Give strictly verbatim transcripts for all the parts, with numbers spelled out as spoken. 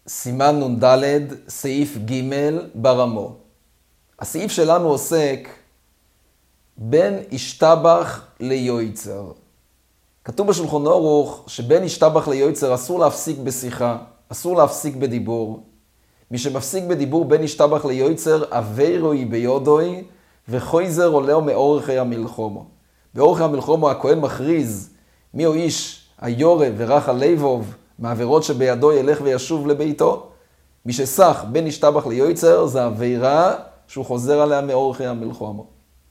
סימן נ"ד, סעיף ג' ברמו. הסעיף שלנו עוסק בין ישתבח ליועצר. כתוב בשולחן ערוך שבין ישתבח ליועצר אסור להפסיק בשיחה, אסור להפסיק בדיבור. מי שמפסיק בדיבור בין ישתבח ליועצר, אבירוי ביודוי, וחויזר עולהו מאורכי המלחומו. באורכי המלחומו הכהן מכריז, מי הוא איש היורה ורח הלבוב, מעבירות שבידו ילך וישוב לביתו. מי שסח בין ישתבח ליועצר, זה עבירה שהוא חוזר עליה מאורכי המלחומו.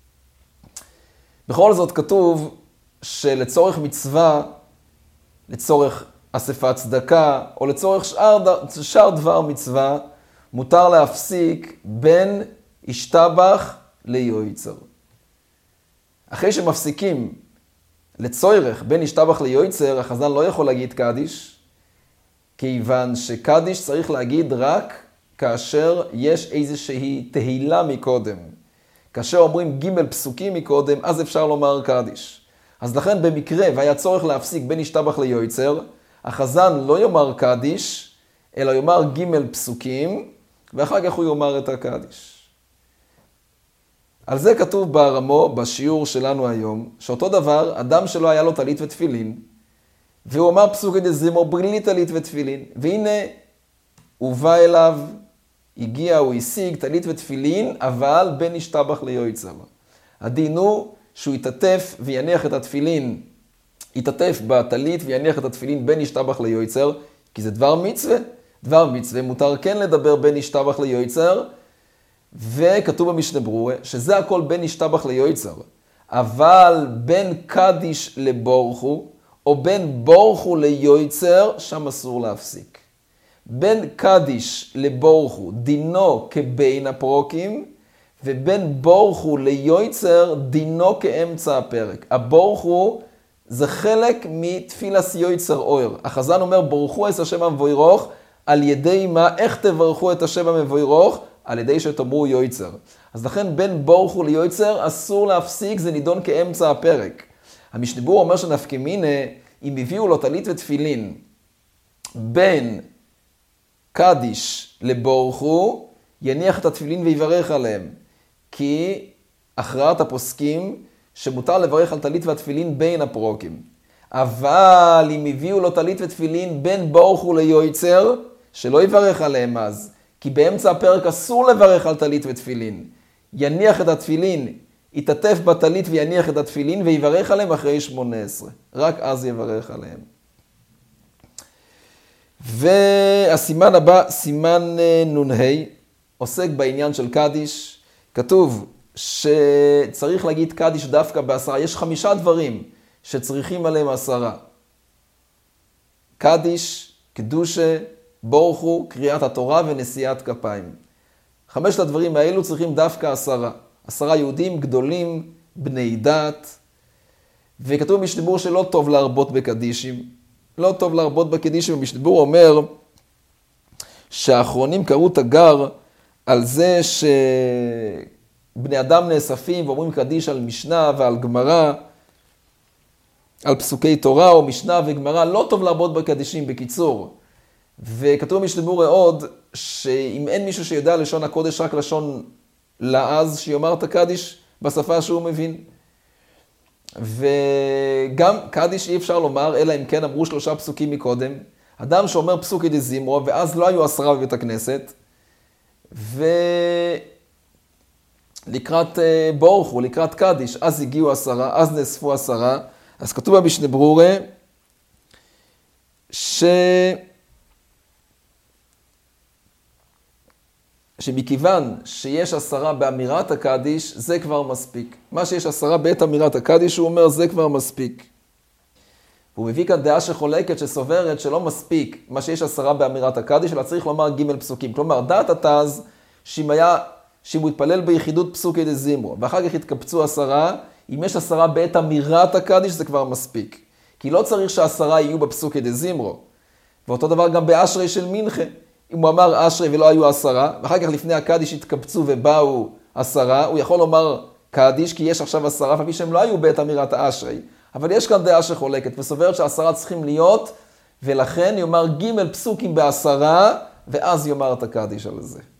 בכל זאת כתוב שלצורך מצווה, לצורך אספת צדקה, או לצורך שאר, שאר דבר מצווה, מותר להפסיק בין ישתבח ליועצר. אחרי שמפסיקים לצורך בין ישתבח ליועצר, החזן לא יכול להגיד קדיש, כיוון שקדיש צריך להגיד רק כאשר יש איזושהי תהילה מקודם. כאשר אומרים ג' פסוקים מקודם, אז אפשר לומר קדיש. אז לכן במקרה, והיה צורך להפסיק בין ישתבח ליועצר, החזן לא יאמר קדיש, אלא יאמר ג' פסוקים, ואחר כך הוא יאמר את הקדיש. על זה כתוב ברמו, בשיעור שלנו היום, שאותו דבר, אדם שלא היה לו טלית ותפילין, והוא אמר פסוקי דזמור בלי טלית ותפילין, והנה הוא בא אליו, הגיע, הוא השיג טלית ותפילין, אבל בין ישתבח ליועצר. הדין הוא שהוא יתעטף ויניח את התפילין, יתעטף בטלית ויניח את התפילין בין ישתבח ליועצר, כי זה דבר מצווה. דבר מצווה מותר כן לדבר בין ישתבח ליועצר, וכתוב במשנה ברורה שזה הכל בין ישתבח ליועצר. אבל בין קדיש לבורכו, או בין בורכו ליועצר, שם אסור להפסיק. בין קדיש לבורכו דינו כבין הפרוקים, ובין בורכו ליועצר דינו כאמצע הפרק. הבורכו זה חלק מתפילס יועצר אויר. החזן אומר בורכו את השם המבוירוך, על ידי מה? איך תברכו את השם המבוירוך? על ידי שתאמרו יועצר. אז לכן בין בורכו ליועצר אסור להפסיק, זה נידון כאמצע הפרק. המשנה ברורה אומר שנפקא מינה, אם הביאו לו טלית ותפילין בין קדיש לבורכו, יניח את התפילין ויברך עליהם. כי הכרעת הפוסקים שמותר לברך על טלית והתפילין בין הפרוקים. אבל אם הביאו לו טלית ותפילין בין בורכו ליועצר, שלא יברך עליהם אז. כי באמצע הפרק אסור לברך על טלית ותפילין. יניח את התפילין, יתעטף בטלית ויניח את התפילין ויברך עליהם אחרי שמונה עשרה. רק אז יברך עליהם. והסימן הבא, סימן נ"ה, עוסק בעניין של קדיש. כתוב שצריך להגיד קדיש דווקא בעשרה. יש חמישה דברים שצריכים עליהם עשרה. קדיש, קדושה, בורכו, קריאת התורה ונשיאת כפיים. חמשת הדברים האלו צריכים דווקא עשרה. עשרה יהודים גדולים, בני דת. וכתוב במשנה ברורה שלא טוב להרבות בקדישים. לא טוב להרבות בקדישים. במשנה ברורה אומר שהאחרונים קראו תגר על זה שבני אדם נאספים ואומרים קדיש על משנה ועל גמרא, על פסוקי תורה או משנה וגמרא. לא טוב להרבות בקדישים בקיצור. וכתוב במשנה ברורה עוד, שאם אין מישהו שיודע לשון הקודש רק לשון לעז, שיאמר את הקדיש בשפה שהוא מבין. וגם קדיש אי אפשר לומר, אלא אם כן אמרו שלושה פסוקים מקודם. אדם שאומר פסוקי דזמרו, ואז לא היו עשרה בבית הכנסת, ולקראת בורכו, לקראת קדיש, אז הגיעו עשרה, אז נאספו עשרה. אז כתוב במשנה ברורה, ש... שמכיוון שיש עשרה באמירת הקדיש, זה כבר מספיק. מה שיש עשרה בעת אמירת הקדיש, הוא אומר, זה כבר מספיק. והוא מביא כאן דעה שחולקת, שסוברת שלא מספיק מה שיש עשרה באמירת הקדיש, אלא צריך לומר ג' פסוקים. כלומר, דעת התז, שאם היה, שאם הוא התפלל ביחידות פסוקי דזמרו, ואחר כך התקבצו עשרה, אם יש עשרה בעת אמירת הקדיש, זה כבר מספיק. כי לא צריך שעשרה יהיו בפסוקי דזמרו. ואותו דבר גם באשרי של מנחה. אם הוא אמר אשרי ולא היו עשרה, ואחר כך לפני הקדיש התקבצו ובאו עשרה, הוא יכול לומר קדיש, כי יש עכשיו עשרה, לפי שהם לא היו בעת אמירת האשרי. אבל יש כאן דעה שחולקת, וסוברת שעשרה צריכים להיות, ולכן יאמר ג' פסוקים בעשרה, ואז יאמר את הקדיש על זה.